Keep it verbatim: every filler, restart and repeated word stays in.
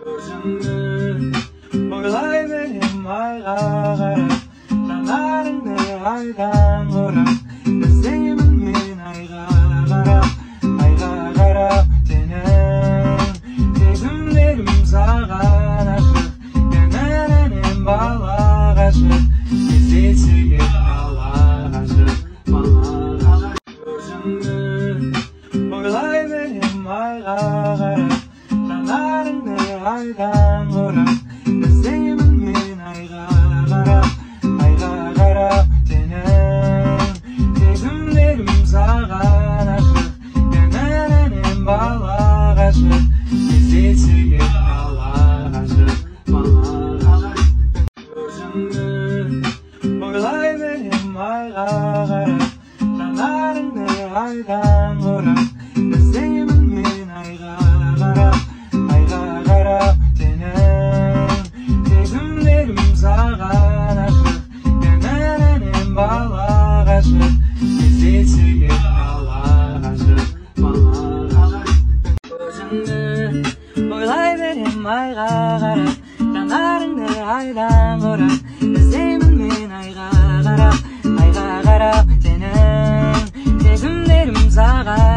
Özümü oylay benim ayga qarab, жанарыңды айдан құрап, іздеймін мен айға қарап, айға қарап сенің сезімдерім саған ашық, кінәләнем бала ғашық, іздейсіге бала ғашық, бала ғашық. Өзімді ойлай берем айға қарап, жанарыңды айдан құрап, іздеймін мен айға қарап, айға қарап сенің сезімдерім саған ашық, кінәләнем бала ғашық, іздейсіге бала ғашық, бала ғашық. Өзімді ойлай берем айға қарап, жанарыңды айдан құрап, іздеймін мен айға қарап, айға қарап сенің сезімдерім саған ашық, кінәләнем бала ғашық, іздейсіге бала ғашық, бала ғашық. Өзімді ойлай берем айға қарап, жанарыңды айдан құрап, іздеймін мен айға қарап, айға қарап сенің сезімдерім саған